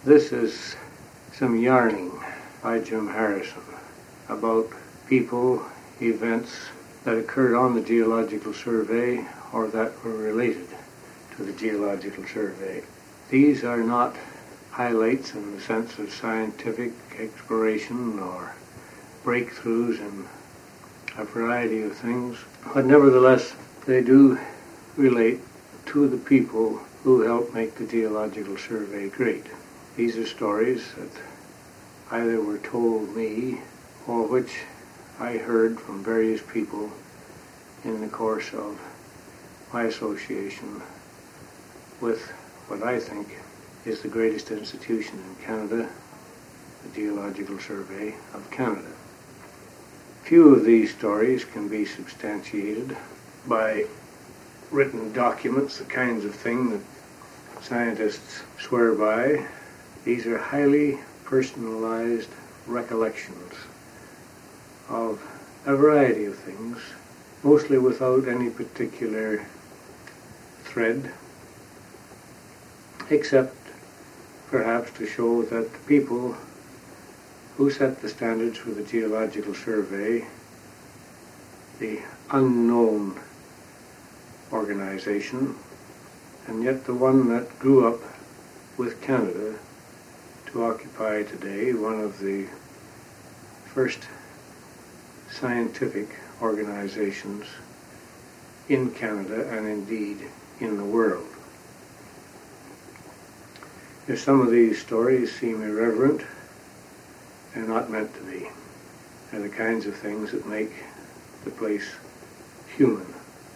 This is some yarning by Jim Harrison about people, events that occurred on the Geological Survey or that were related to the Geological Survey. These are not highlights in the sense of scientific exploration or breakthroughs in a variety of things, but nevertheless they do relate to the people who helped make the Geological Survey great. These are stories that either were told me or which I heard from various people in the course of my association with what I think is the greatest institution in Canada, the Geological Survey of Canada. Few of these stories can be substantiated by written documents, the kinds of thing that scientists swear by. These are highly personalized recollections of a variety of things, mostly without any particular thread, except perhaps to show that the people who set the standards for the Geological Survey, the unknown organization, and yet the one that grew up with Canada to occupy today one of the first scientific organizations in Canada and indeed in the world. If some of these stories seem irreverent, they're not meant to be. They're the kinds of things that make the place human.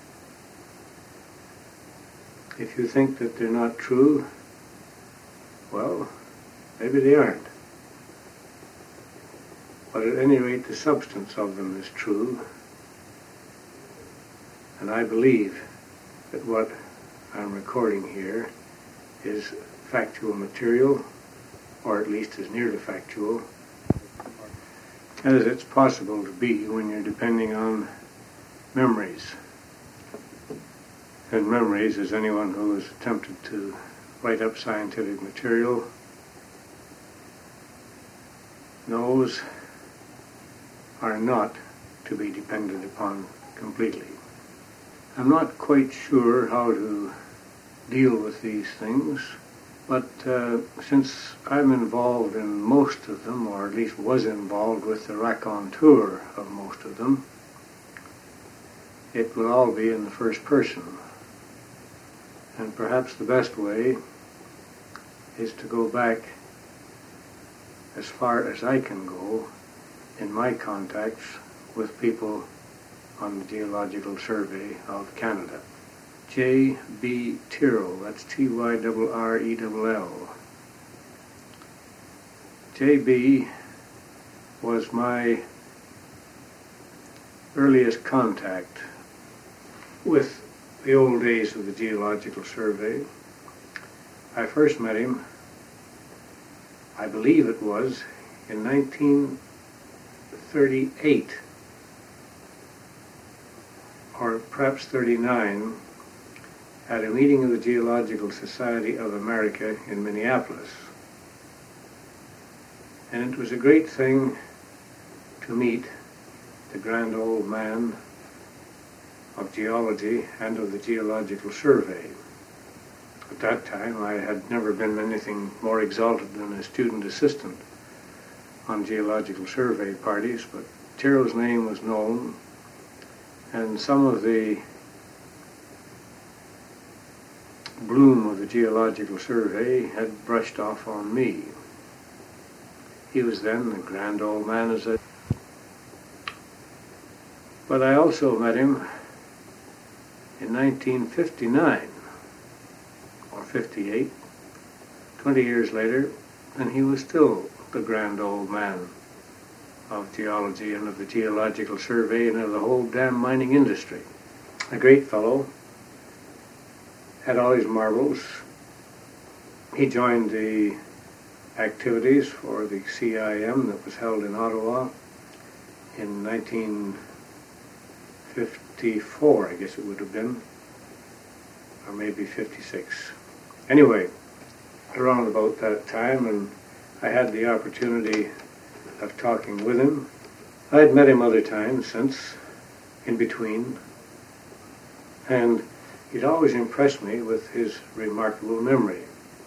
If you think that they're not true, well, maybe they aren't. But at any rate, the substance of them is true. And I believe that what I'm recording here is factual material, or at least as near to factual as it's possible to be when you're depending on memories. And memories, as anyone who has attempted to write up scientific material knows, are not to be depended upon completely. I'm not quite sure how to deal with these things, but since I'm involved in most of them, or at least was involved with the raconteur of most of them, it will all be in the first person. And perhaps the best way is to go back as far as I can go in my contacts with people on the Geological Survey of Canada. J.B. Tyrrell, that's Tyrrell. J.B. was my earliest contact with the old days of the Geological Survey. I first met him, I believe it was, in 1938, or perhaps 39, at a meeting of the Geological Society of America in Minneapolis. And it was a great thing to meet the grand old man of geology and of the Geological Survey. At that time, I had never been anything more exalted than a student assistant on Geological Survey parties, but Tyrrell's name was known, and some of the bloom of the Geological Survey had brushed off on me. He was then the grand old man, as I... But I also met him in 1959, or 58, 20 years later, and he was still the grand old man of geology and of the Geological Survey and of the whole damn mining industry. A great fellow, had all his marbles. He joined the activities for the CIM that was held in Ottawa in 1954, I guess it would have been, or maybe 56. Anyway, around about that time, and I had the opportunity of talking with him. I had met him other times since, in between, and he'd always impressed me with his remarkable memory.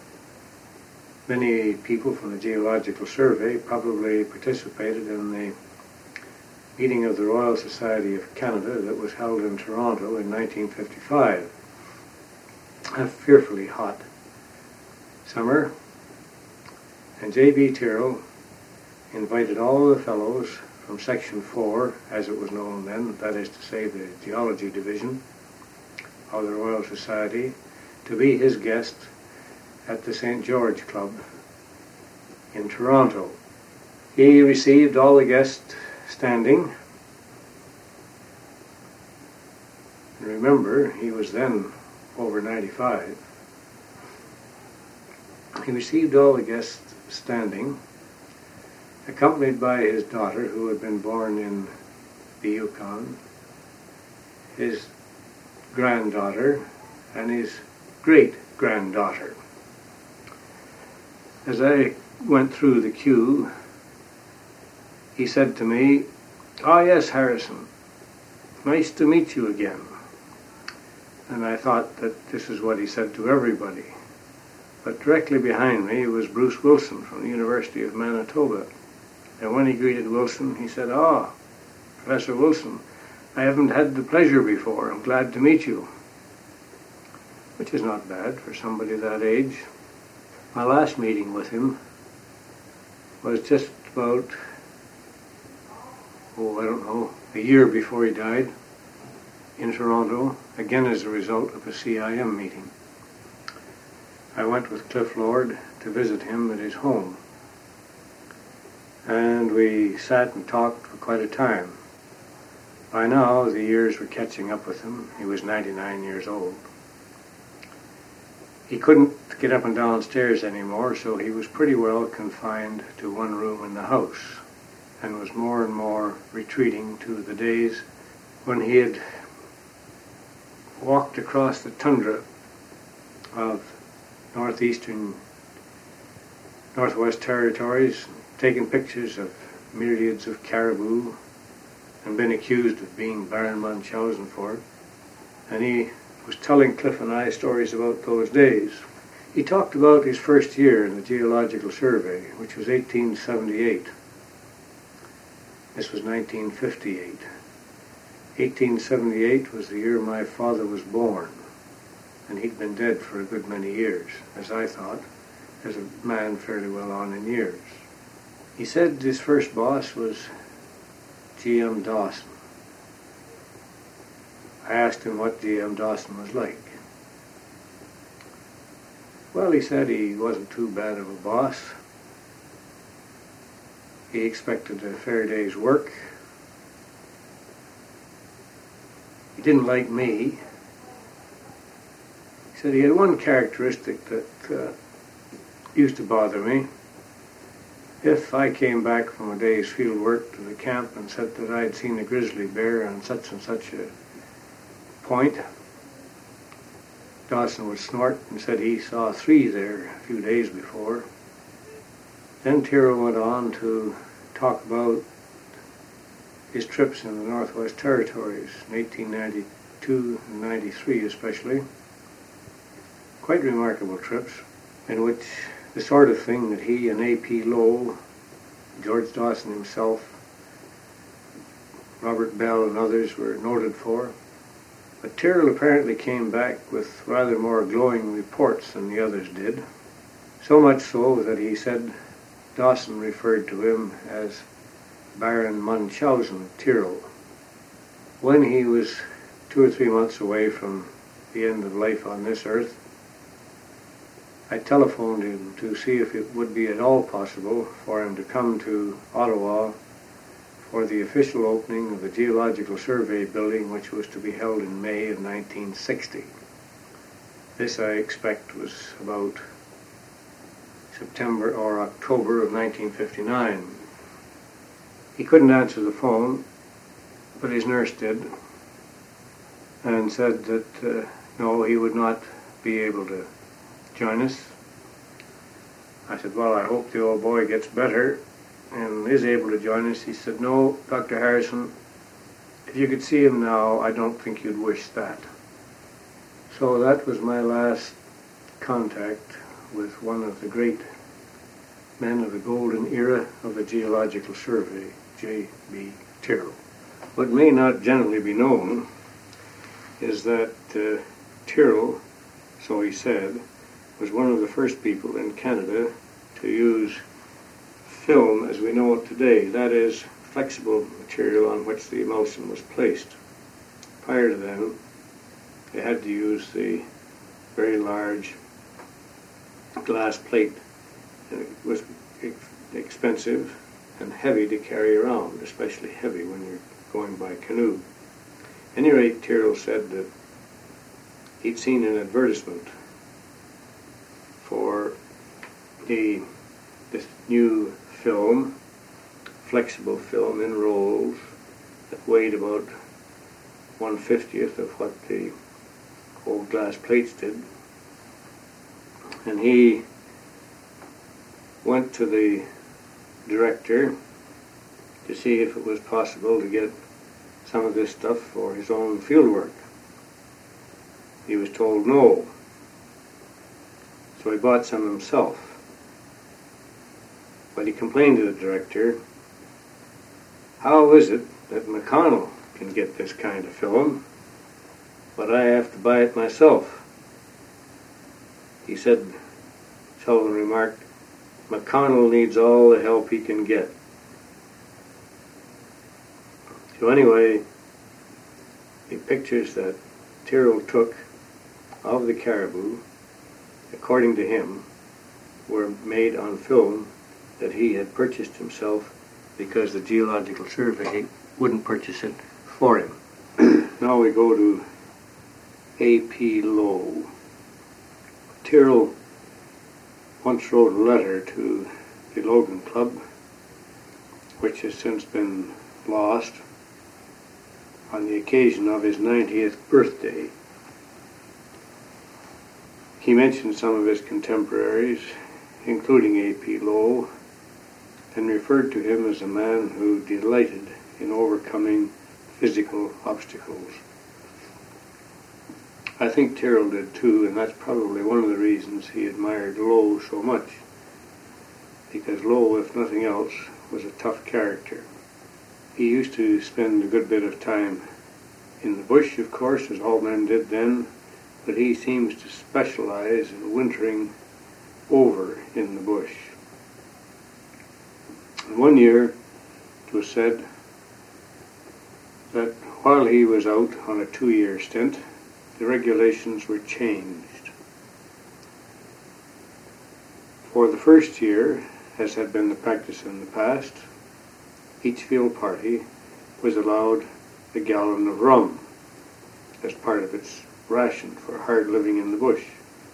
Many people from the Geological Survey probably participated in the meeting of the Royal Society of Canada that was held in Toronto in 1955. A fearfully hot summer, and J.B. Tyrrell invited all the fellows from Section 4, as it was known then, that is to say the Geology Division of the Royal Society, to be his guest at the St. George Club in Toronto. He received all the guests standing. And remember, he was then over 95. He received all the guests standing, accompanied by his daughter, who had been born in the Yukon, his granddaughter, and his great-granddaughter. As I went through the queue, he said to me, "Ah, yes, Harrison, nice to meet you again." And I thought that this is what he said to everybody. But directly behind me was Bruce Wilson from the University of Manitoba. And when he greeted Wilson, he said, "Ah, Professor Wilson, I haven't had the pleasure before. I'm glad to meet you." Which is not bad for somebody that age. My last meeting with him was just about, a year before he died, in Toronto, again as a result of a CIM meeting. I went with Cliff Lord to visit him at his home, and we sat and talked for quite a time. By now, the years were catching up with him. He was 99 years old. He couldn't get up and down stairs anymore, so he was pretty well confined to one room in the house, and was more and more retreating to the days when he had walked across the tundra of Northwest Territories, taken pictures of myriads of caribou, and been accused of being Baron Munchausen for it. And he was telling Cliff and I stories about those days. He talked about his first year in the Geological Survey, which was 1878. This was 1958. 1878 was the year my father was born, and he'd been dead for a good many years, as I thought, as a man fairly well on in years. He said his first boss was G.M. Dawson. I asked him what G.M. Dawson was like. Well, he said he wasn't too bad of a boss. He expected a fair day's work. He didn't like me. He said he had one characteristic that used to bother me. If I came back from a day's field work to the camp and said that I'd seen a grizzly bear on such and such a point, Dawson would snort and said he saw 3 there a few days before. Then Tyrrell went on to talk about his trips in the Northwest Territories in 1892 and 93 especially. Quite remarkable trips, in which the sort of thing that he and A.P. Lowe, George Dawson himself, Robert Bell and others were noted for. But Tyrrell apparently came back with rather more glowing reports than the others did. So much so that he said Dawson referred to him as Baron Munchausen Tyrrell. When he was 2 or 3 months away from the end of life on this earth, I telephoned him to see if it would be at all possible for him to come to Ottawa for the official opening of the Geological Survey building, which was to be held in May of 1960. This, I expect, was about September or October of 1959. He couldn't answer the phone, but his nurse did, and said that no, he would not be able to join us. I said, well, I hope the old boy gets better and is able to join us. He said, no, Dr. Harrison, if you could see him now, I don't think you'd wish that. So that was my last contact with one of the great men of the golden era of the Geological Survey, J.B. Tyrrell. What may not generally be known is that Tyrrell, so he said, was one of the first people in Canada to use film as we know it today, that is, flexible material on which the emulsion was placed. Prior to then, they had to use the very large glass plate, and it was expensive and heavy to carry around, especially heavy when you're going by canoe. At any rate, Tyrrell said that he'd seen an advertisement for this new film, flexible film in rolls that weighed about 1/50th of what the old glass plates did. And he went to the director to see if it was possible to get some of this stuff for his own fieldwork. He was told no. So he bought some himself. But he complained to the director, how is it that McConnell can get this kind of film, but I have to buy it myself? He said, Sullivan remarked, McConnell needs all the help he can get. So anyway, the pictures that Tyrrell took of the caribou, according to him, were made on film that he had purchased himself because the Geological Survey wouldn't purchase it for him. Now we go to A.P. Lowe. Tyrrell once wrote a letter to the Logan Club, which has since been lost, on the occasion of his 90th birthday. He mentioned some of his contemporaries, including A.P. Lowe, and referred to him as a man who delighted in overcoming physical obstacles. I think Tyrrell did too, and that's probably one of the reasons he admired Lowe so much, because Lowe, if nothing else, was a tough character. He used to spend a good bit of time in the bush, of course, as all men did then, but he seems to specialize in wintering over in the bush. And one year, it was said that while he was out on a 2-year stint, the regulations were changed. For the first year, as had been the practice in the past, each field party was allowed a gallon of rum as part of its ration for hard living in the bush.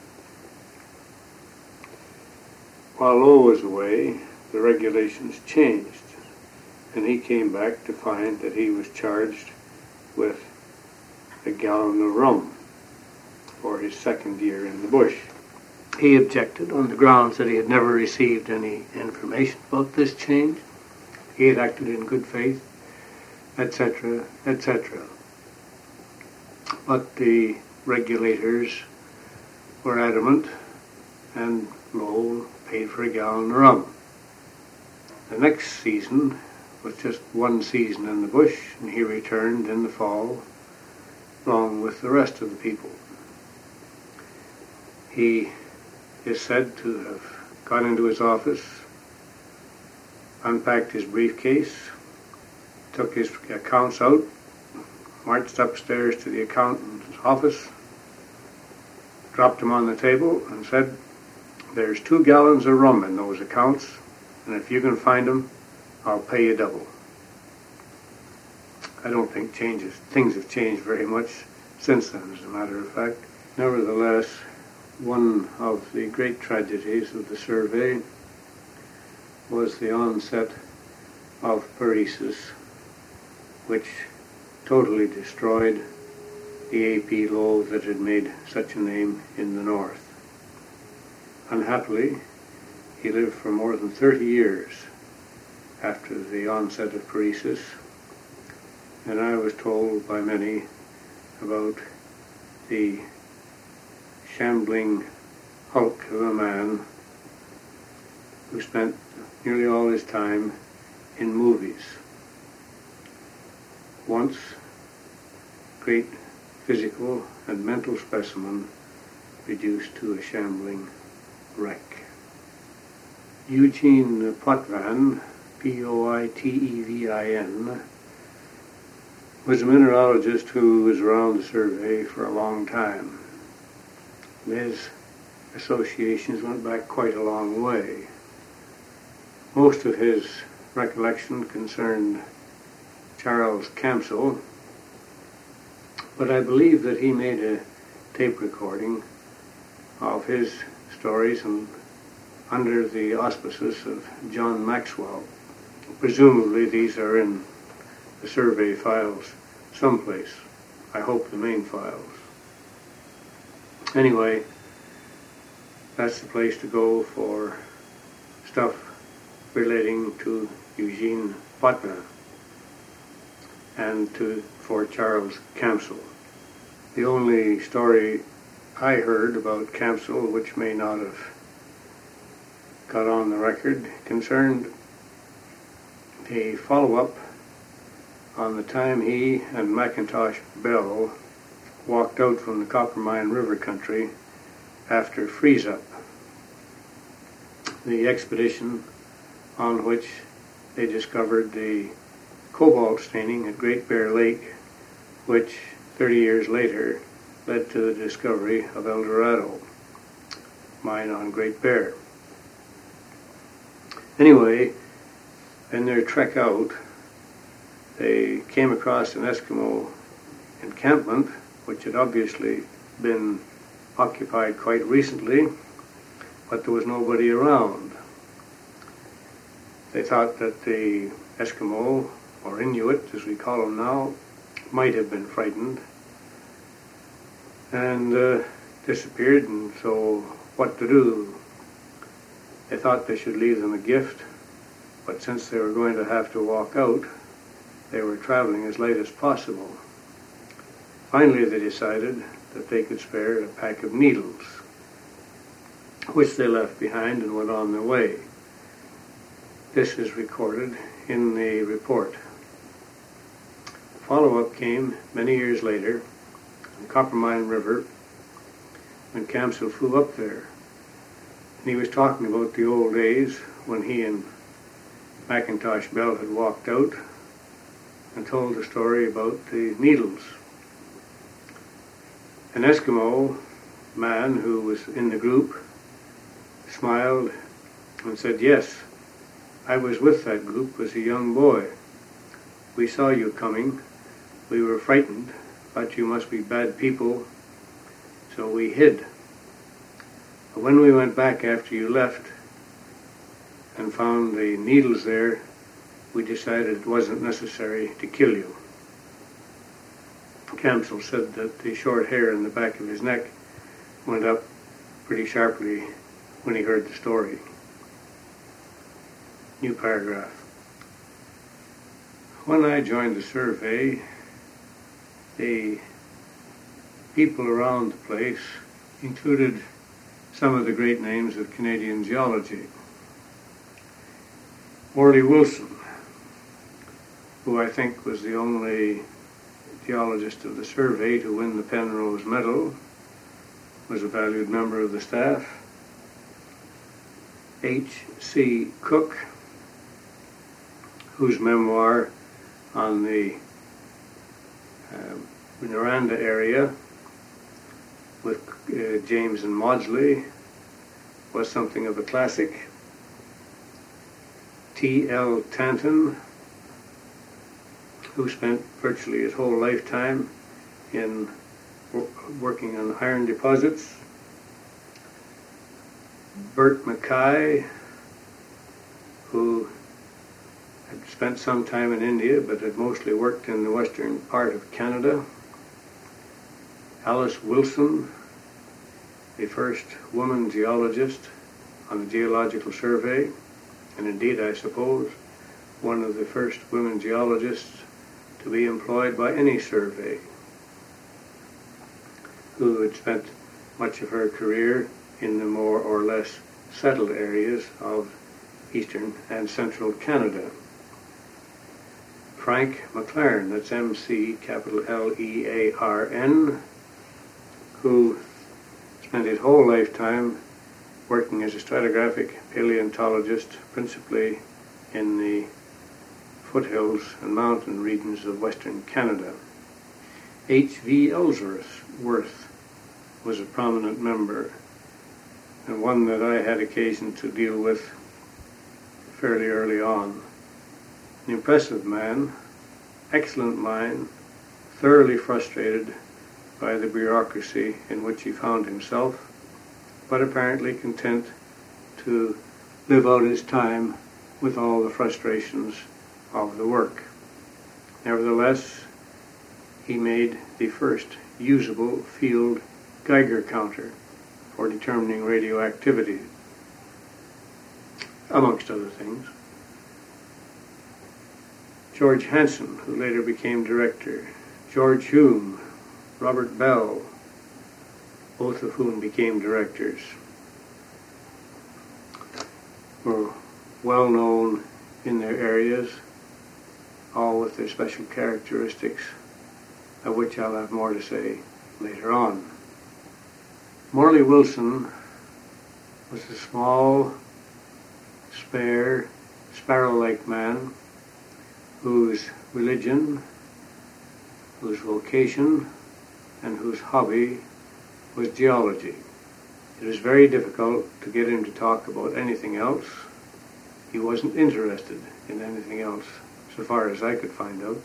While Lowe was away, the regulations changed, and he came back to find that he was charged with a gallon of rum for his second year in the bush. He objected on the grounds that he had never received any information about this change. He had acted in good faith, etc., etc. But the regulators were adamant, and Lowe paid for a gallon of rum. The next season was just one season in the bush, and he returned in the fall along with the rest of the people. He is said to have gone into his office, unpacked his briefcase, took his accounts out, marched upstairs to the accountant's office, dropped them on the table, and said, "There's 2 gallons of rum in those accounts, and if you can find them, I'll pay you double." I don't think things have changed very much since then, as a matter of fact. Nevertheless, one of the great tragedies of the survey was the onset of paresis, which totally destroyed the A.P. Lowe that had made such a name in the north. Unhappily, He lived for more than 30 years after the onset of paresis, and I was told by many about the shambling hulk of a man who spent nearly all his time in movies. Once great physical and mental specimen reduced to a shambling wreck. Eugene Potvin, Poitevin, was a mineralogist who was around the survey for a long time. His associations went back quite a long way. Most of his recollection concerned Charles Camsell, but I believe that he made a tape recording of his stories and under the auspices of John Maxwell. Presumably these are in the survey files someplace. I hope the main files. Anyway, that's the place to go for stuff relating to Eugene Potvin and for Charles Camsell. The only story I heard about Camsell, which may not have got on the record, concerned a follow-up on the time he and Macintosh Bell walked out from the Coppermine River country after freeze-up, the expedition on which they discovered the cobalt staining at Great Bear Lake, which 30 years later led to the discovery of El Dorado mine on Great Bear. Anyway, in their trek out, they came across an Eskimo encampment, which had obviously been occupied quite recently, but there was nobody around. They thought that the Eskimo, or Inuit as we call them now, might have been frightened and disappeared, and so what to do? They thought they should leave them a gift, but since they were going to have to walk out, they were traveling as light as possible. Finally, they decided that they could spare a pack of needles, which they left behind and went on their way. This is recorded in the report. Follow-up came many years later on Coppermine River when Camsell flew up there. And he was talking about the old days when he and Macintosh Bell had walked out and told a story about the needles. An Eskimo man who was in the group smiled and said, "Yes, I was with that group as a young boy. We saw you coming. We were frightened, thought you must be bad people, so we hid. But when we went back after you left and found the needles there, we decided it wasn't necessary to kill you." Camsell said that the short hair in the back of his neck went up pretty sharply when he heard the story. New paragraph. When I joined the survey, the people around the place included some of the great names of Canadian geology. Morley Wilson, who I think was the only geologist of the survey to win the Penrose Medal, was a valued member of the staff. H.C. Cook, whose memoir on the Noranda area with James and Maudsley was something of a classic. T.L. Tanton, who spent virtually his whole lifetime in working on iron deposits. Bert Mackay, who had spent some time in India but had mostly worked in the western part of Canada. Alice Wilson, the first woman geologist on the Geological Survey, and indeed, I suppose, one of the first women geologists to be employed by any survey, who had spent much of her career in the more or less settled areas of eastern and central Canada. Frank McLaren, that's MC, capital Learn, who spent his whole lifetime working as a stratigraphic paleontologist, principally in the foothills and mountain regions of Western Canada. H.V. Ellsworth was a prominent member, and one that I had occasion to deal with fairly early on. An impressive man, excellent mind, thoroughly frustrated by the bureaucracy in which he found himself, but apparently content to live out his time with all the frustrations of the work. Nevertheless, he made the first usable field Geiger counter for determining radioactivity, amongst other things. George Hansen, who later became director, George Hume, Robert Bell, both of whom became directors, were well known in their areas, all with their special characteristics, of which I'll have more to say later on. Morley Wilson was a small, spare, sparrow-like man whose religion, whose vocation, and whose hobby was geology. It was very difficult to get him to talk about anything else. He wasn't interested in anything else, so far as I could find out.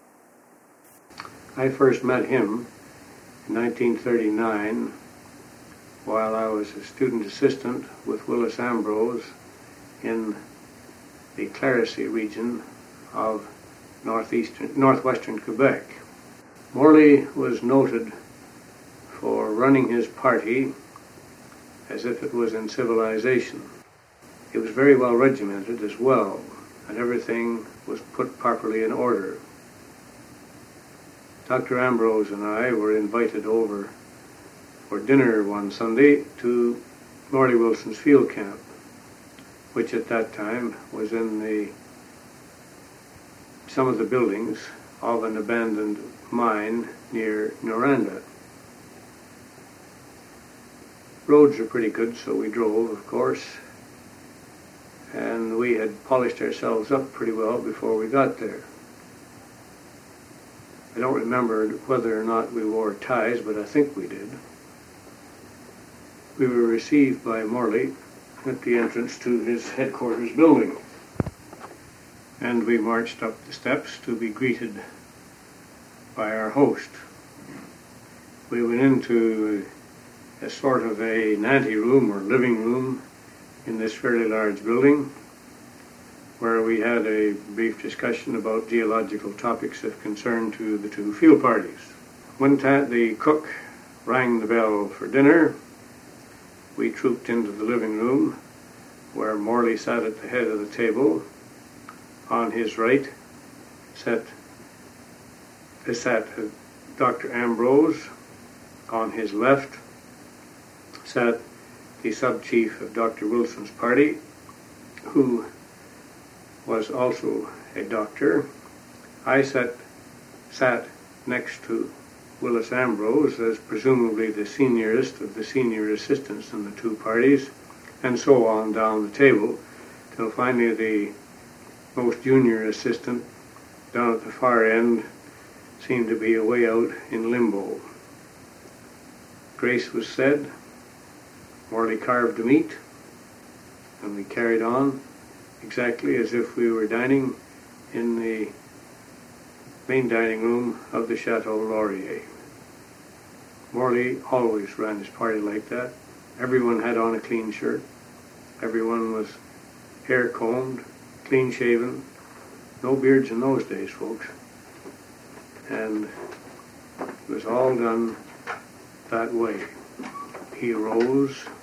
I first met him in 1939 while I was a student assistant with Willis Ambrose in the Clarisey region of northwestern Quebec. Morley was noted for running his party as if it was in civilization. It was very well regimented as well, and everything was put properly in order. Dr. Ambrose and I were invited over for dinner one Sunday to Morley Wilson's field camp, which at that time was in some of the buildings of an abandoned mine near Noranda. Roads are pretty good, so we drove, of course, and we had polished ourselves up pretty well before we got there. I don't remember whether or not we wore ties, but I think we did. We were received by Morley at the entrance to his headquarters building, and we marched up the steps to be greeted by our host. We went into a sort of an anteroom or living room in this fairly large building, where we had a brief discussion about geological topics of concern to the two field parties. When the cook rang the bell for dinner, we trooped into the living room, where Morley sat at the head of the table. On his right sat Dr. Ambrose. On his left sat the sub-chief of Dr. Wilson's party, who was also a doctor. I sat next to Willis Ambrose as presumably the seniorest of the senior assistants in the two parties, and so on down the table, till finally the most junior assistant down at the far end seemed to be away out in limbo. Grace was said, Morley carved the meat, and we carried on exactly as if we were dining in the main dining room of the Chateau Laurier. Morley always ran his party like that. Everyone had on a clean shirt. Everyone was hair combed, clean shaven. No beards in those days, folks. And it was all done that way. He rose,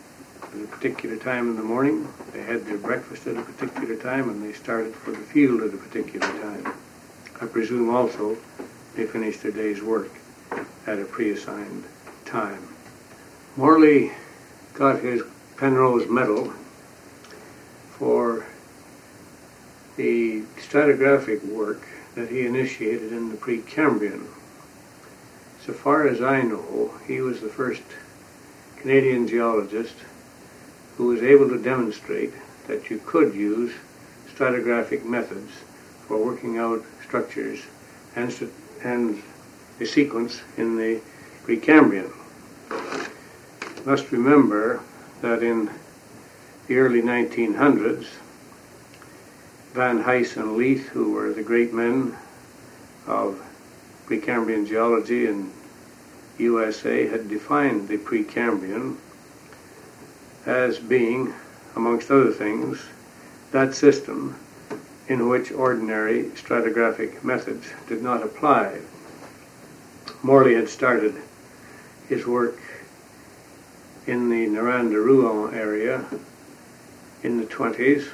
at a particular time in the morning, they had their breakfast at a particular time, and they started for the field at a particular time. I presume also they finished their day's work at a pre-assigned time. Morley got his Penrose Medal for the stratigraphic work that he initiated in the Precambrian. So far as I know, he was the first Canadian geologist who was able to demonstrate that you could use stratigraphic methods for working out structures and the sequence in the Precambrian. You must remember that in the early 1900s, Van Hise and Leith, who were the great men of Precambrian geology in USA, had defined the Precambrian as being, amongst other things, that system in which ordinary stratigraphic methods did not apply. Morley had started his work in the Noranda-Rouen area in the 30s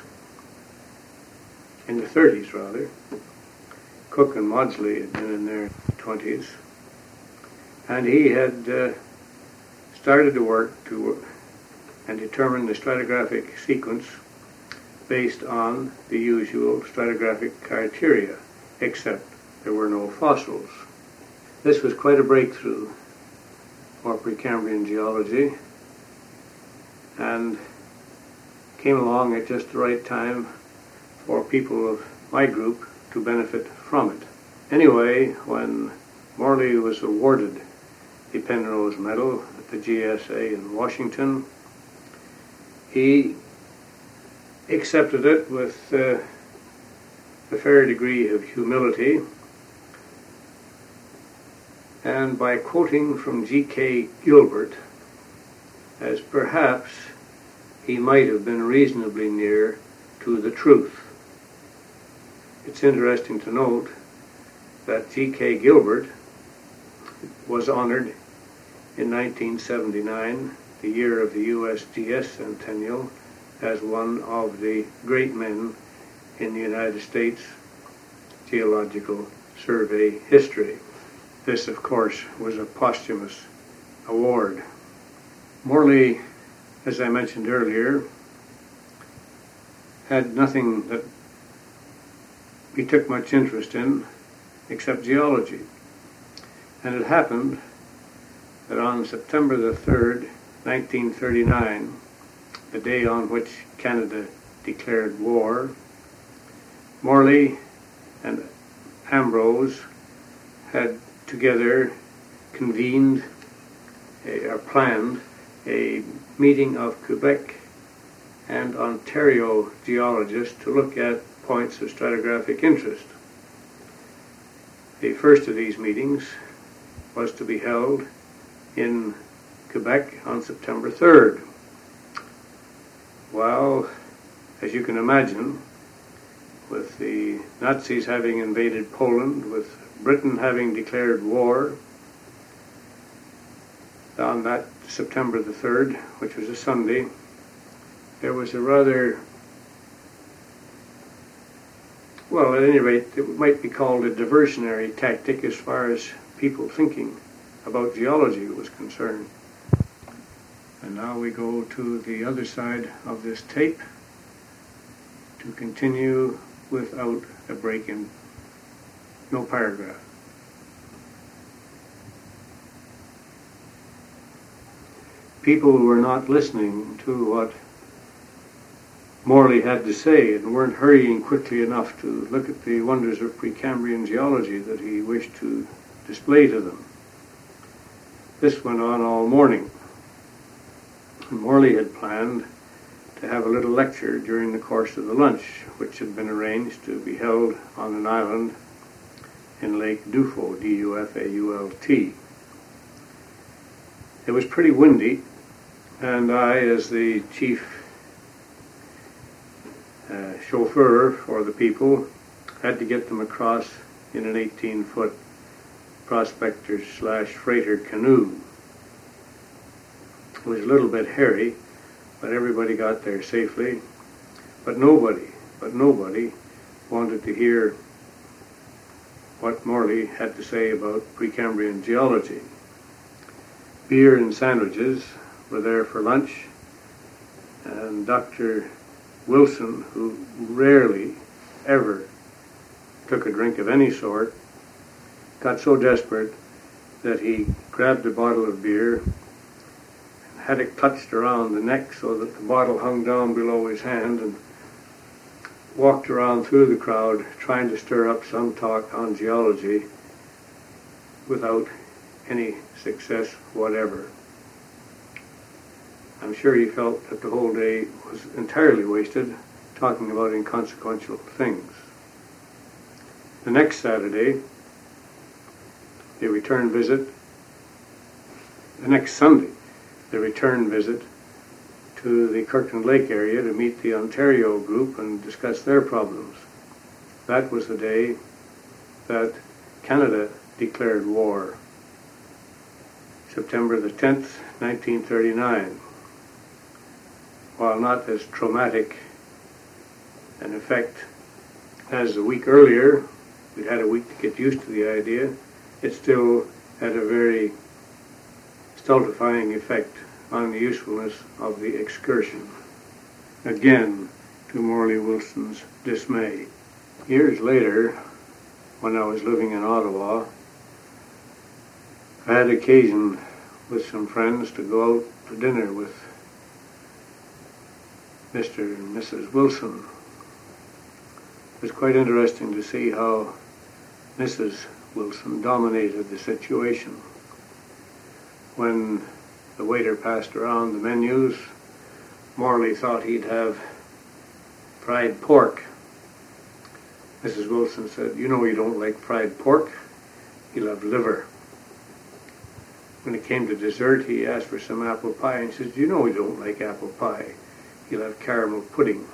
rather. Cook and Maudsley had been in their 20s. And he had started to work and determine the stratigraphic sequence based on the usual stratigraphic criteria, except there were no fossils. This was quite a breakthrough for Precambrian geology, and came along at just the right time for people of my group to benefit from it. Anyway, when Morley was awarded the Penrose Medal at the GSA in Washington, he accepted it with a fair degree of humility, and by quoting from G.K. Gilbert, as perhaps he might have been reasonably near to the truth. It's interesting to note that G.K. Gilbert was honored in 1979, the year of the USGS centennial, as one of the great men in the United States Geological Survey history. This, of course, was a posthumous award. Morley, as I mentioned earlier, had nothing that he took much interest in except geology. And it happened that on September the 3rd, 1939, the day on which Canada declared war, Morley and Ambrose had together convened or planned a meeting of Quebec and Ontario geologists to look at points of stratigraphic interest. The first of these meetings was to be held in Quebec on September 3rd. Well, as you can imagine, with the Nazis having invaded Poland, with Britain having declared war on that September the 3rd, which was a Sunday, there was a rather, well, at any rate, it might be called a diversionary tactic as far as people thinking about geology was concerned. And now we go to the other side of this tape to continue without a break in no paragraph. People were not listening to what Morley had to say and weren't hurrying quickly enough to look at the wonders of Precambrian geology that he wished to display to them. This went on all morning. And Morley had planned to have a little lecture during the course of the lunch, which had been arranged to be held on an island in Lake Dufault, D-U-F-A-U-L-T. It was pretty windy, and I, as the chief chauffeur for the people, had to get them across in an 18-foot prospector/freighter canoe. It was a little bit hairy, but everybody got there safely. But nobody wanted to hear what Morley had to say about Precambrian geology. Beer and sandwiches were there for lunch, and Dr. Wilson, who rarely ever took a drink of any sort, got so desperate that he grabbed a bottle of beer and had it clutched around the neck so that the bottle hung down below his hand, and walked around through the crowd trying to stir up some talk on geology without any success whatever. I'm sure he felt that the whole day was entirely wasted talking about inconsequential things. The next Saturday, the return visit, the next Sunday, the return visit to the Kirkland Lake area to meet the Ontario group and discuss their problems. That was the day that Canada declared war, September the 10th, 1939. While not as traumatic an effect as a week earlier, we'd had a week to get used to the idea, it still had a very stultifying effect on the usefulness of the excursion, again to Morley Wilson's dismay. Years later, when I was living in Ottawa, I had occasion with some friends to go out for dinner with Mr. and Mrs. Wilson. It was quite interesting to see how Mrs. Wilson dominated the situation. When the waiter passed around the menus, Morley thought he'd have fried pork. Mrs. Wilson said, "You know you don't like fried pork, you'll have liver." When it came to dessert, he asked for some apple pie and said, "You know you don't like apple pie, you'll have caramel pudding."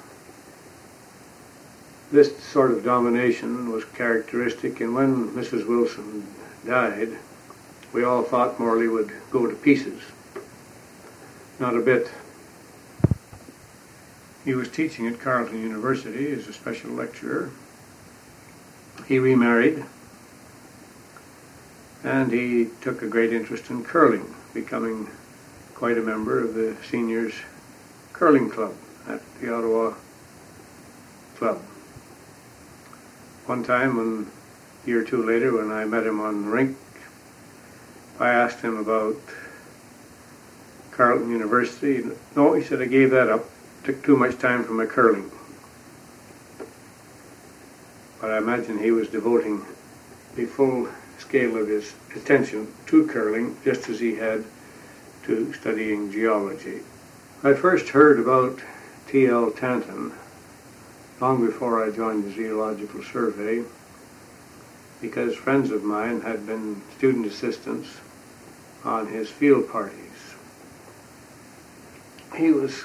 This sort of domination was characteristic, and when Mrs. Wilson died, we all thought Morley would go to pieces. Not a bit. He was teaching at Carleton University as a special lecturer. He remarried, and he took a great interest in curling, becoming quite a member of the seniors curling club at the Ottawa Club. One time, a year or two later, when I met him on the rink, I asked him about Carleton University. No, he said, "I gave that up. Took too much time for my curling." But I imagine he was devoting the full scale of his attention to curling, just as he had to studying geology. I first heard about T.L. Tanton long before I joined the Geological Survey, because friends of mine had been student assistants on his field parties. He was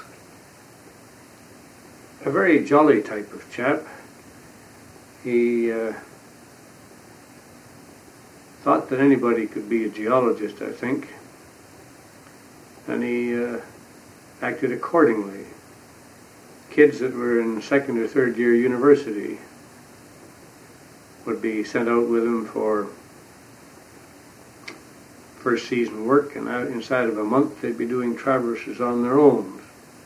a very jolly type of chap. He thought that anybody could be a geologist, I think, and he acted accordingly. Kids that were in second or third year university would be sent out with him for first season work, and inside of a month they'd be doing traverses on their own.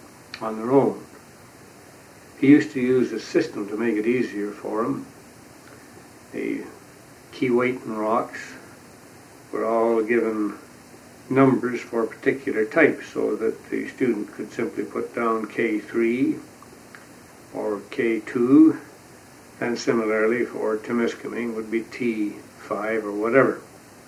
He used to use a system to make it easier for them. The Keewatin rocks were all given numbers for particular types, so that the student could simply put down K3 or K2, and similarly for Temiskaming would be T5 or whatever.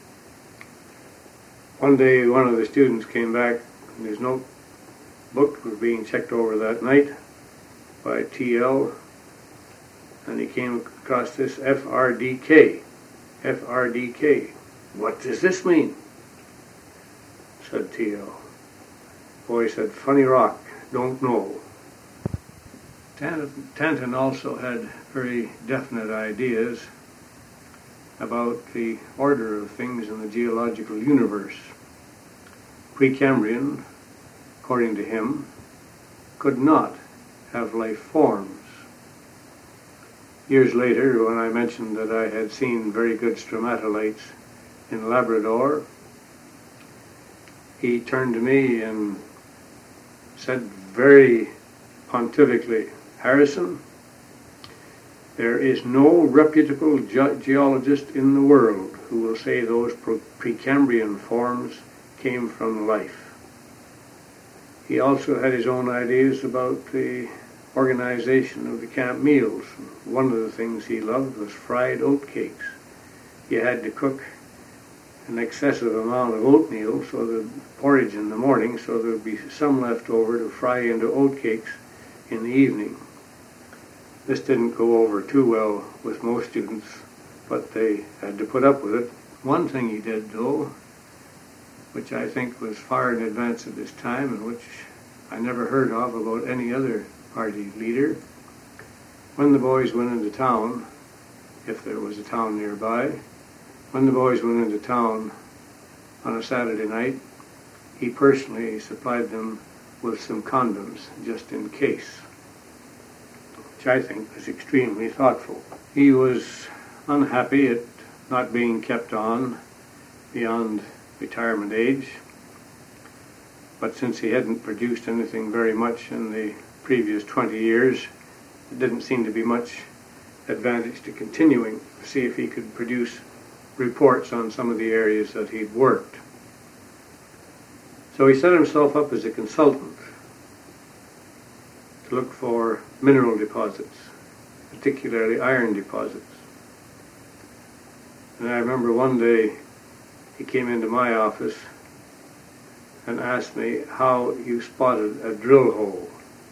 One day one of the students came back and his notebook was being checked over that night by TL, and he came across this FRDK. FRDK. "What does this mean?" said TL. Boy said, "Funny rock, don't know." Tanton also had very definite ideas about the order of things in the geological universe. Precambrian, according to him, could not have life forms. Years later, when I mentioned that I had seen very good stromatolites in Labrador, he turned to me and said very pontifically, "Harrison, there is no reputable geologist in the world who will say those Precambrian forms came from life." He also had his own ideas about the organization of the camp meals. One of the things he loved was fried oat cakes. You had to cook an excessive amount of oatmeal, so the porridge in the morning, so there would be some left over to fry into oat cakes in the evening. This didn't go over too well with most students, but they had to put up with it. One thing he did, though, which I think was far in advance of his time and which I never heard of about any other party leader, when the boys went into town, if there was a town nearby, when the boys went into town on a Saturday night, he personally supplied them with some condoms just in case, which I think was extremely thoughtful. He was unhappy at not being kept on beyond retirement age, but since he hadn't produced anything very much in the previous 20 years, it didn't seem to be much advantage to continuing to see if he could produce reports on some of the areas that he'd worked. So he set himself up as a consultant to look for mineral deposits, particularly iron deposits. And I remember one day he came into my office and asked me how you spotted a drill hole,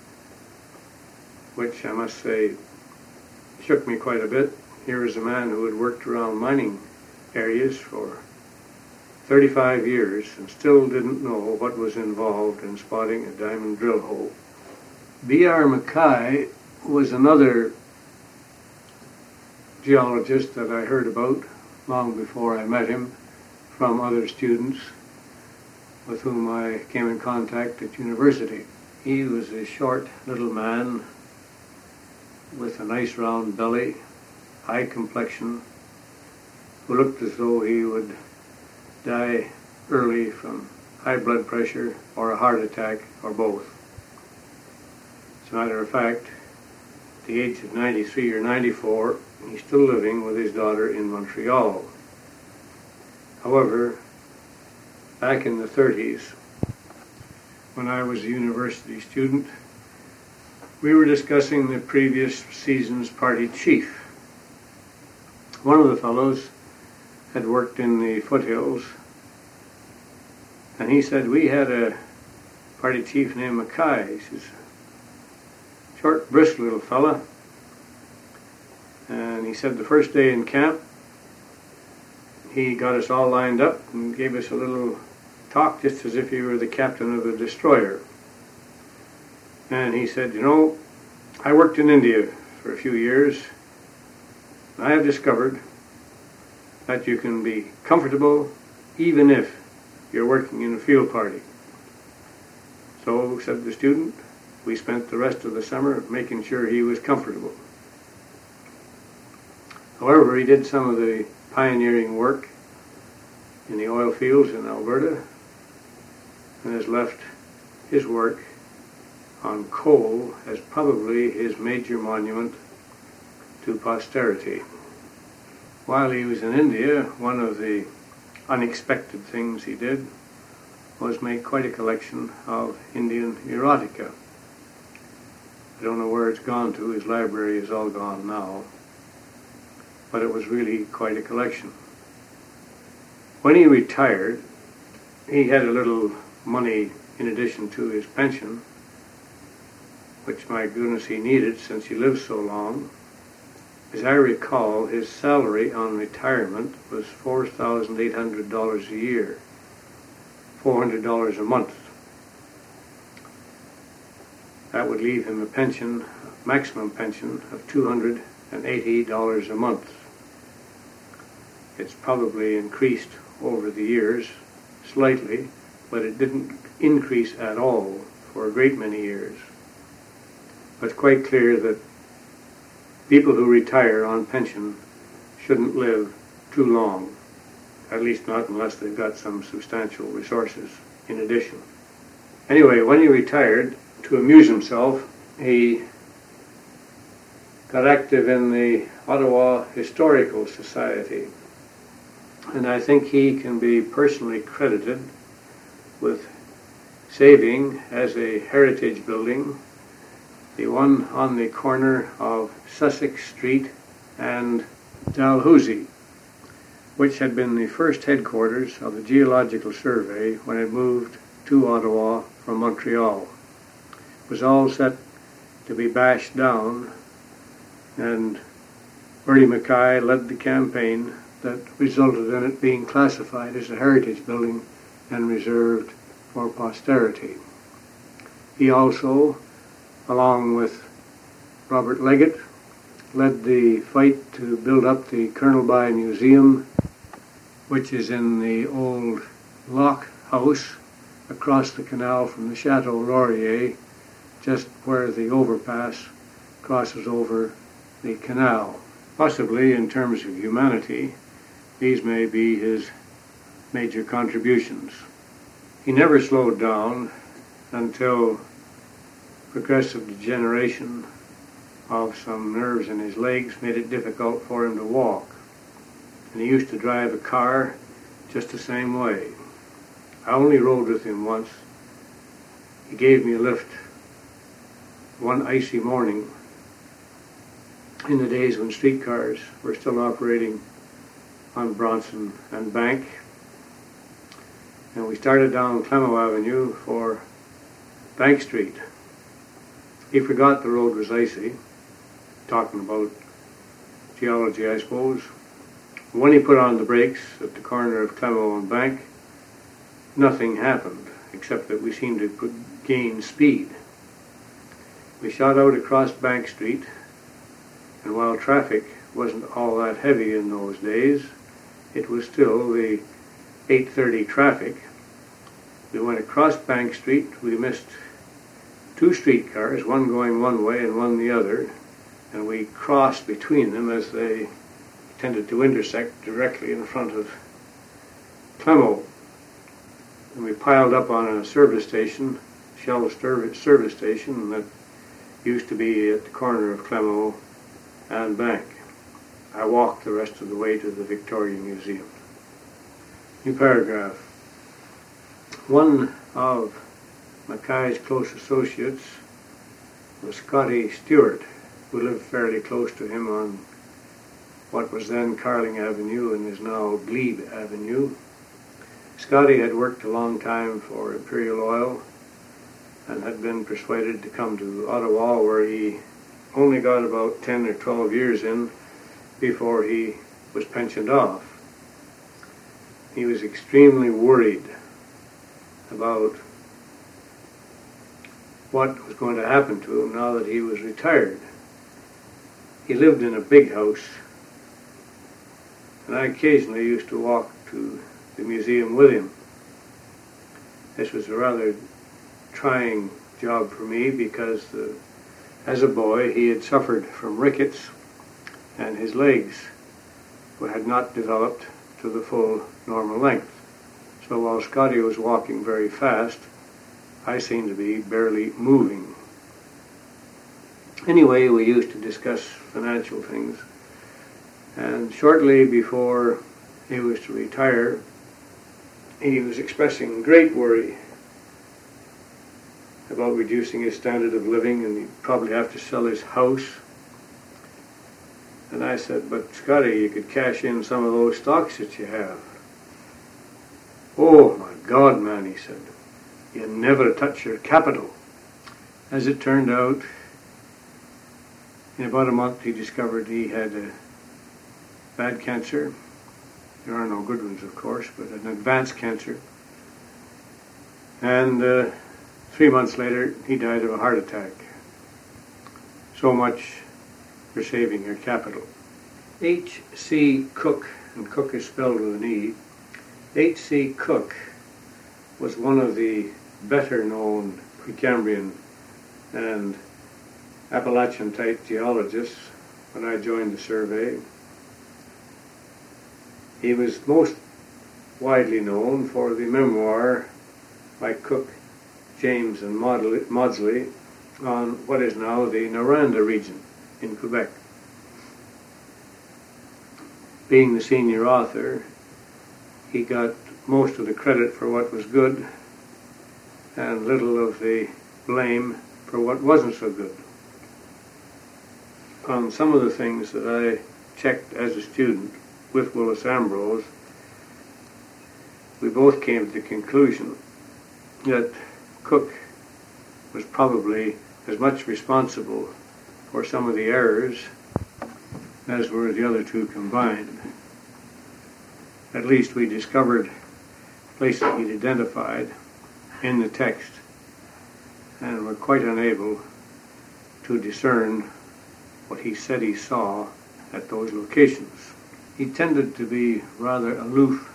which I must say shook me quite a bit. Here was a man who had worked around mining areas for 35 years and still didn't know what was involved in spotting a diamond drill hole. B.R. Mackay was another geologist that I heard about long before I met him from other students with whom I came in contact at university. He was a short little man with a nice round belly, high complexion, who looked as though he would die early from high blood pressure or a heart attack or both. As a matter of fact, at the age of 93 or 94, he's still living with his daughter in Montreal. However, back in the 30s, when I was a university student, we were discussing the previous season's party chief. One of the fellows had worked in the foothills, and he said, "We had a party chief named Mackay." He says, "Short, brisk little fella." And he said the first day in camp, he got us all lined up and gave us a little talk just as if he were the captain of a destroyer. And he said, "You know, I worked in India for a few years, and I have discovered that you can be comfortable even if you're working in a field party." So, said the student, we spent the rest of the summer making sure he was comfortable. However, he did some of the pioneering work in the oil fields in Alberta and has left his work on coal as probably his major monument to posterity. While he was in India, one of the unexpected things he did was make quite a collection of Indian erotica. I don't know where it's gone to. His library is all gone now. But it was really quite a collection. When he retired, he had a little money in addition to his pension, which, my goodness, he needed since he lived so long. As I recall, his salary on retirement was $4,800 a year, $400 a month. That would leave him a pension, maximum pension, of $280 a month. It's probably increased over the years slightly, but it didn't increase at all for a great many years. But it's quite clear that people who retire on pension shouldn't live too long, at least not unless they've got some substantial resources in addition. Anyway, when he retired, to amuse himself, he got active in the Ottawa Historical Society. And I think he can be personally credited with saving, as a heritage building, the one on the corner of Sussex Street and Dalhousie, which had been the first headquarters of the Geological Survey when it moved to Ottawa from Montreal. It was all set to be bashed down, and Bertie Mackay led the campaign that resulted in it being classified as a heritage building and reserved for posterity. He also, along with Robert Leggett, led the fight to build up the Colonel By Museum, which is in the old Lock House across the canal from the Chateau Laurier, just where the overpass crosses over the canal. Possibly, in terms of humanity, these may be his major contributions. He never slowed down until progressive degeneration of some nerves in his legs made it difficult for him to walk. And he used to drive a car just the same way. I only rode with him once. He gave me a lift one icy morning in the days when streetcars were still operating on Bronson and Bank. And we started down Clemeau Avenue for Bank Street. He forgot the road was icy, talking about geology, I suppose. When he put on the brakes at the corner of Clemeau and Bank, nothing happened, except that we seemed to gain speed. We shot out across Bank Street, and while traffic wasn't all that heavy in those days, it was still the 8:30 traffic. We went across Bank Street. We missed two streetcars, one going one way and one the other, and we crossed between them as they tended to intersect directly in front of Clemeau. And we piled up on a service station, Shell service station, that used to be at the corner of Clemeau and Bank. I walked the rest of the way to the Victoria Museum. New paragraph. One of Mackay's close associates was Scotty Stewart, who lived fairly close to him on what was then Carling Avenue and is now Glebe Avenue. Scotty had worked a long time for Imperial Oil and had been persuaded to come to Ottawa, where he only got about 10 or 12 years in before he was pensioned off. He was extremely worried about what was going to happen to him now that he was retired. He lived in a big house, and I occasionally used to walk to the museum with him. This was a rather trying job for me because as a boy he had suffered from rickets and his legs had not developed to the full normal length. So while Scotty was walking very fast, I seemed to be barely moving. Anyway, we used to discuss financial things, and shortly before he was to retire, he was expressing great worry about reducing his standard of living, and he'd probably have to sell his house. And I said, "But Scotty, you could cash in some of those stocks that you have." "Oh my God, man," he said, "you never touch your capital." As it turned out, in about a month he discovered he had a bad cancer. There are no good ones, of course, but an advanced cancer. And 3 months later, he died of a heart attack. So much for saving your capital. H.C. Cook, and Cook is spelled with an E. H.C. Cook was one of the better known Precambrian and Appalachian-type geologist when I joined the survey. He was most widely known for the memoir by Cook, James, and Maudsley on what is now the Noranda region in Quebec. Being the senior author, he got most of the credit for what was good and little of the blame for what wasn't so good. On some of the things that I checked as a student with Willis Ambrose, we both came to the conclusion that Cook was probably as much responsible for some of the errors as were the other two combined. At least we discovered places he'd identified in the text and were quite unable to discern what he said he saw at those locations. He tended to be rather aloof.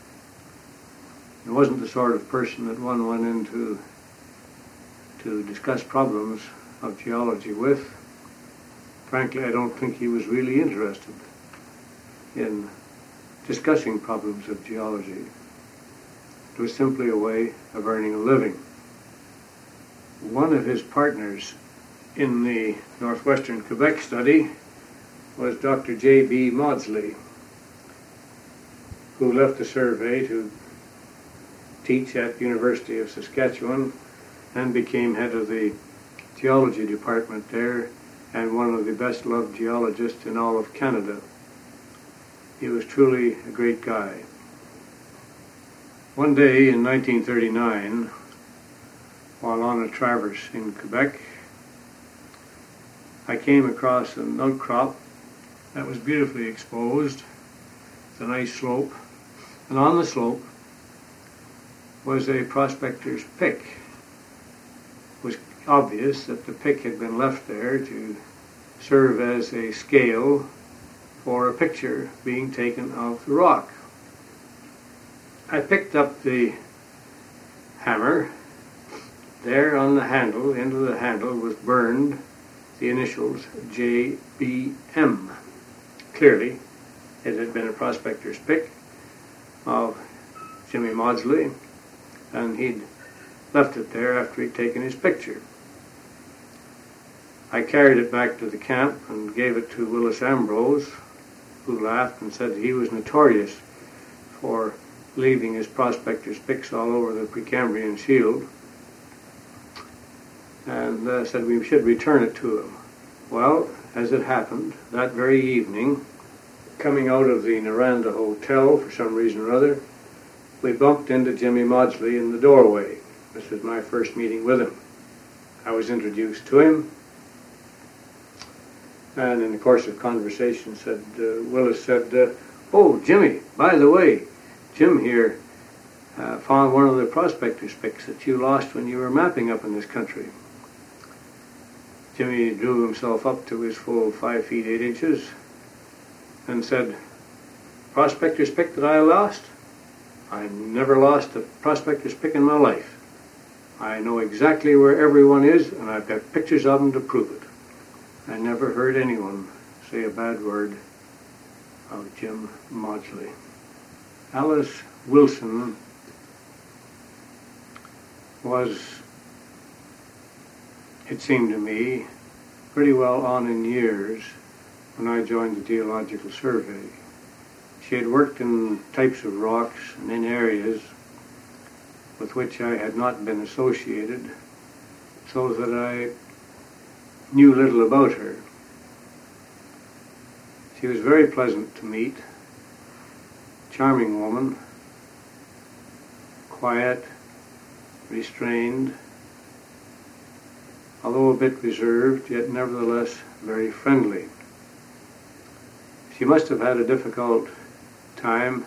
He wasn't the sort of person that one went into to discuss problems of geology with. Frankly, I don't think he was really interested in discussing problems of geology. It was simply a way of earning a living. One of his partners in the Northwestern Quebec study was Dr. J.B. Maudsley, who left the survey to teach at the University of Saskatchewan and became head of the geology department there and one of the best loved geologists in all of Canada. He was truly a great guy. One day in 1939, while on a traverse in Quebec, I came across an outcrop that was beautifully exposed. It's a nice slope, and on the slope was a prospector's pick. It was obvious that the pick had been left there to serve as a scale for a picture being taken of the rock. I picked up the hammer. There on the handle, into the handle, was burned the initials JBM. Clearly, it had been a prospector's pick of Jimmy Maudsley, and he'd left it there after he'd taken his picture. I carried it back to the camp and gave it to Willis Ambrose, who laughed and said he was notorious for leaving his prospector's picks all over the Precambrian Shield, and said we should return it to him. Well, as it happened, that very evening, coming out of the Noranda Hotel for some reason or other, we bumped into Jimmy Maudsley in the doorway. This was my first meeting with him. I was introduced to him, and in the course of conversation, Willis said, "Oh, Jimmy, by the way, Jim here found one of the prospector's picks that you lost when you were mapping up in this country." Jimmy drew himself up to his full 5 feet 8 inches and said, "Prospector's pick that I lost? I never lost a prospector's pick in my life. I know exactly where everyone is, and I've got pictures of them to prove it." I never heard anyone say a bad word of Jim Maudsley. Alice Wilson was, it seemed to me, pretty well on in years when I joined the Geological Survey. She had worked in types of rocks and in areas with which I had not been associated, so that I knew little about her. She was very pleasant to meet, charming woman, quiet, restrained, although a bit reserved, yet nevertheless very friendly. She must have had a difficult time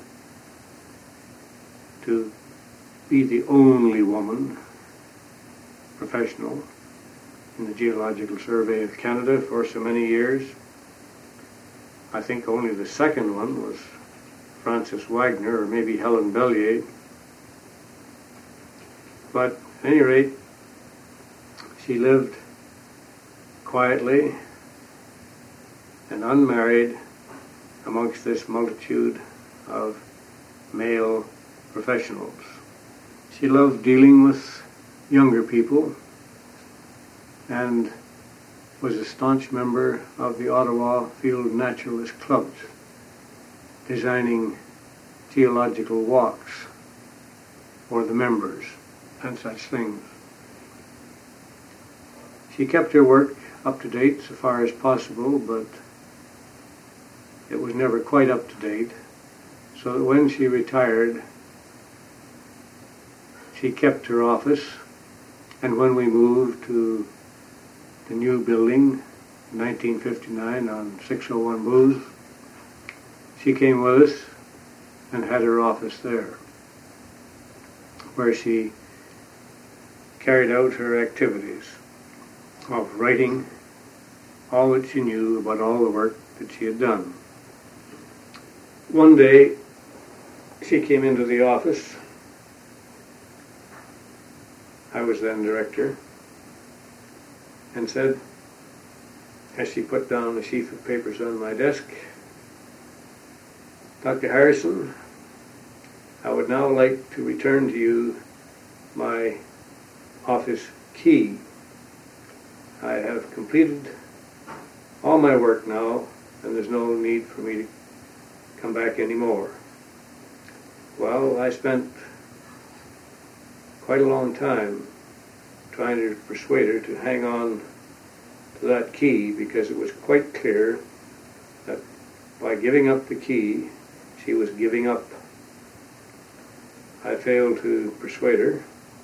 to be the only woman, professional, in the Geological Survey of Canada for so many years. I think only the second one was Frances Wagner, or maybe Helen Bellier. But at any rate, she lived quietly and unmarried amongst this multitude of male professionals. She loved dealing with younger people and was a staunch member of the Ottawa Field Naturalist Clubs, designing geological walks for the members and such things. She kept her work up to date so far as possible, but it was never quite up to date, so that when she retired, she kept her office, and when we moved to the new building in 1959 on 601 Booth, she came with us and had her office there, where she carried out her activities of writing all that she knew about all the work that she had done. One day, she came into the office. I was then director, and said, as she put down a sheaf of papers on my desk, "Dr. Harrison, I would now like to return to you my office key. I have completed all my work now, and there's no need for me to come back anymore." Well, I spent quite a long time trying to persuade her to hang on to that key, because it was quite clear that by giving up the key, she was giving up. I failed to persuade her,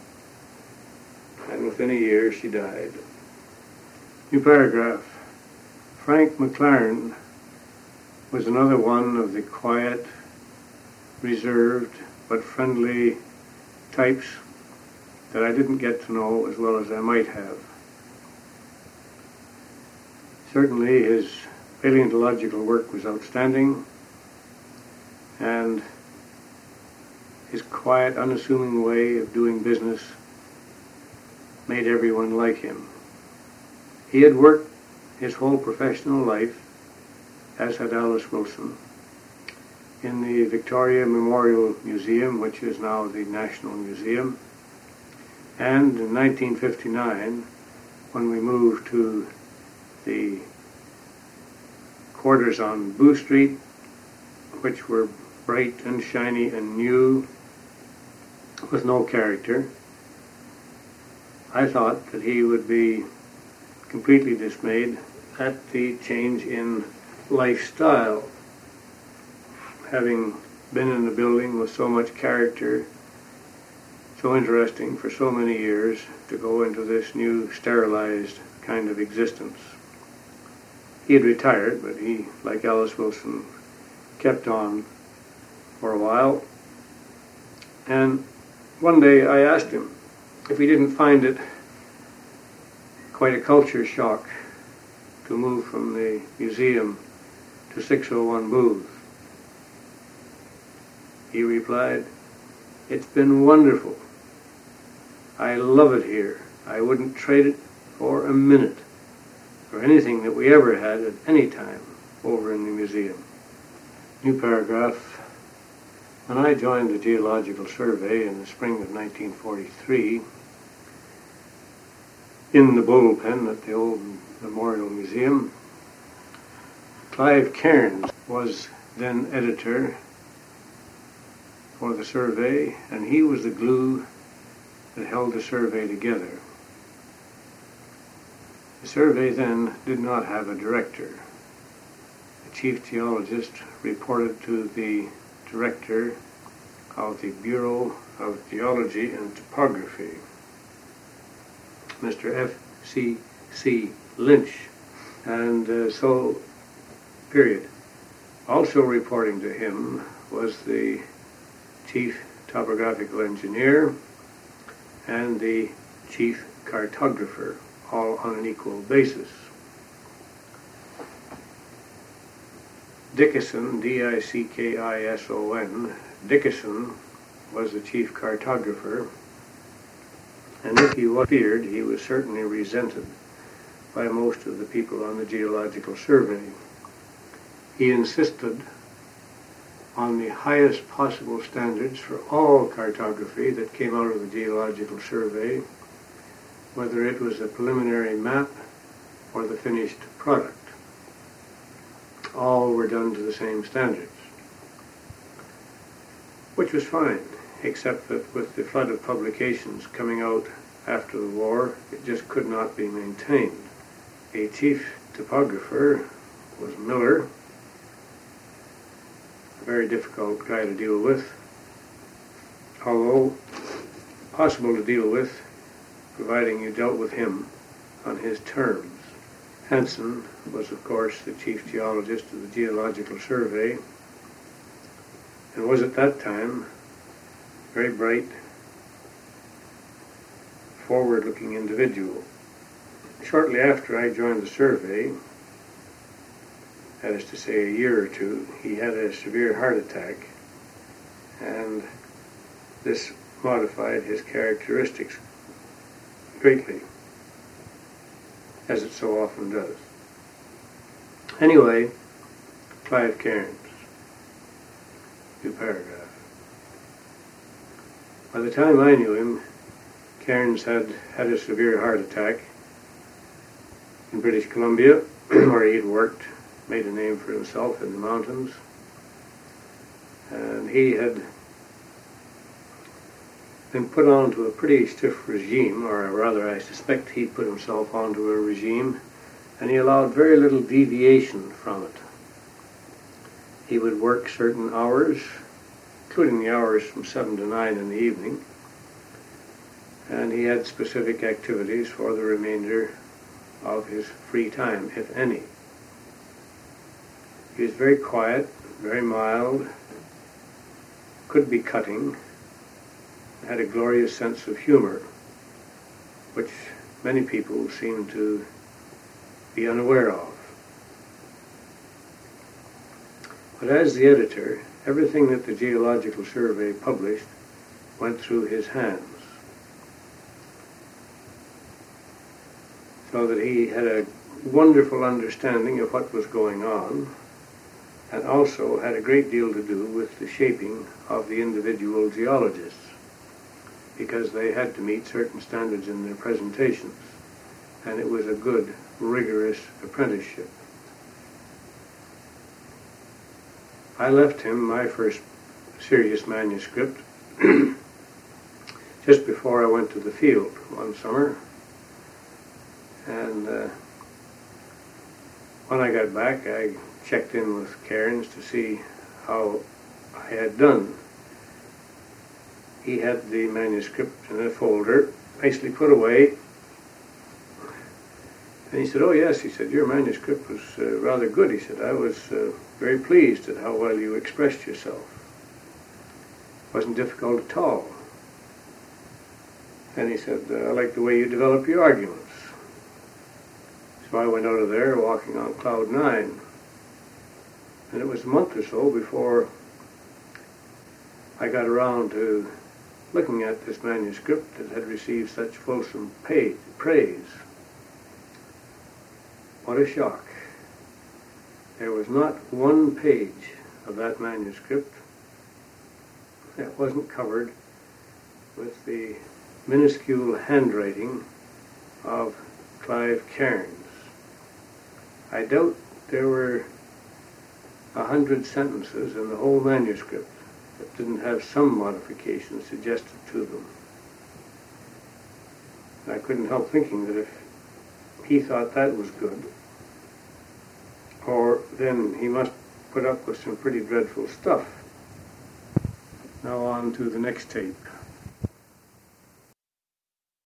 and within a year she died. New paragraph. Frank McLaren was another one of the quiet, reserved, but friendly types that I didn't get to know as well as I might have. Certainly his paleontological work was outstanding, and his quiet, unassuming way of doing business made everyone like him. He had worked his whole professional life, as had Alice Wilson, in the Victoria Memorial Museum, which is now the National Museum. And in 1959, when we moved to the quarters on Booth Street, which were bright and shiny and new, with no character, I thought that he would be completely dismayed at the change in lifestyle, having been in the building with so much character, so interesting for so many years, to go into this new sterilized kind of existence. He had retired, but he, like Alice Wilson, kept on for a while. And one day I asked him if he didn't find it quite a culture shock to move from the museum to 601 Booth. He replied, "It's been wonderful. I love it here. I wouldn't trade it for a minute, for anything that we ever had at any time over in the museum." New paragraph. When I joined the Geological Survey in the spring of 1943, in the bullpen at the old Memorial Museum, Clive Cairns was then editor for the survey, and he was the glue that held the survey together. The survey then did not have a director. The chief geologist reported to the director of the Bureau of Geology and Topography, Mr. F.C.C. Lynch, and period. Also reporting to him was the chief topographical engineer and the chief cartographer, all on an equal basis. Dickison, D-I-C-K-I-S-O-N, Dickison was the chief cartographer, and if he was feared, he was certainly resented by most of the people on the Geological Survey. He insisted on the highest possible standards for all cartography that came out of the Geological Survey, whether it was a preliminary map or the finished product. All were done to the same standards, which was fine, except that with the flood of publications coming out after the war, it just could not be maintained. A chief topographer was Miller, a very difficult guy to deal with, although possible to deal with, providing you dealt with him on his terms. Hansen was, of course, the chief geologist of the Geological Survey, and was at that time a very bright, forward-looking individual. Shortly after I joined the survey, that is to say a year or two, he had a severe heart attack, and this modified his characteristics greatly, as it so often does. Anyway, Clive Cairns, new paragraph. By the time I knew him, Cairns had had a severe heart attack in British Columbia, where he had worked, made a name for himself in the mountains, and he had been put onto a pretty stiff regime, or rather I suspect he put himself onto a regime, and he allowed very little deviation from it. He would work certain hours, including the hours from 7 to 9 in the evening, and he had specific activities for the remainder of his free time, if any. He was very quiet, very mild, could be cutting, had a glorious sense of humor, which many people seem to be unaware of. But as the editor, everything that the Geological Survey published went through his hands, so that he had a wonderful understanding of what was going on, and also had a great deal to do with the shaping of the individual geologists, because they had to meet certain standards in their presentations, and it was a good, rigorous apprenticeship. I left him my first serious manuscript just before I went to the field one summer, and when I got back, I checked in with Cairns to see how I had done. He had the manuscript in a folder, nicely put away, and he said, "Oh yes," he said, "your manuscript was rather good." He said, "I was very pleased at how well you expressed yourself. It wasn't difficult at all." And he said, "I like the way you develop your arguments." So I went out of there walking on cloud 9. And it was a month or so before I got around to looking at this manuscript that had received such fulsome praise. What a shock. There was not one page of that manuscript that wasn't covered with the minuscule handwriting of Clive Cairns. I doubt there were 100 sentences in the whole manuscript that didn't have some modification suggested to them. And I couldn't help thinking that if he thought that was good, or then he must put up with some pretty dreadful stuff. Now on to the next tape.